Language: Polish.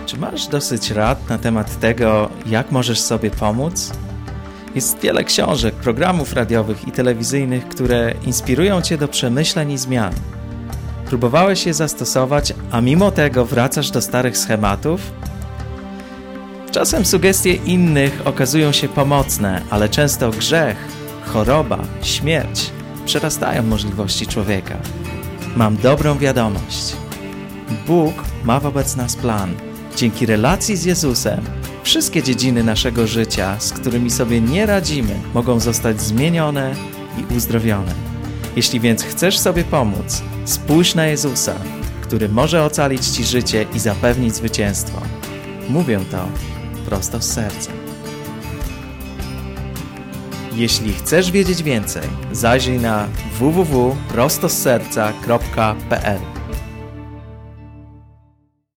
Czy masz dosyć rad na temat tego, jak możesz sobie pomóc? Jest wiele książek, programów radiowych i telewizyjnych, które inspirują Cię do przemyśleń i zmian. Próbowałeś je zastosować, a mimo tego wracasz do starych schematów? Czasem sugestie innych okazują się pomocne, ale często grzech, choroba, śmierć przerastają możliwości człowieka. Mam dobrą wiadomość. Bóg ma wobec nas plan. Dzięki relacji z Jezusem wszystkie dziedziny naszego życia, z którymi sobie nie radzimy, mogą zostać zmienione i uzdrowione. Jeśli więc chcesz sobie pomóc, spójrz na Jezusa, który może ocalić Ci życie i zapewnić zwycięstwo. Mówię to prosto z serca. Jeśli chcesz wiedzieć więcej, zajrzyj na www.prostosserca.pl.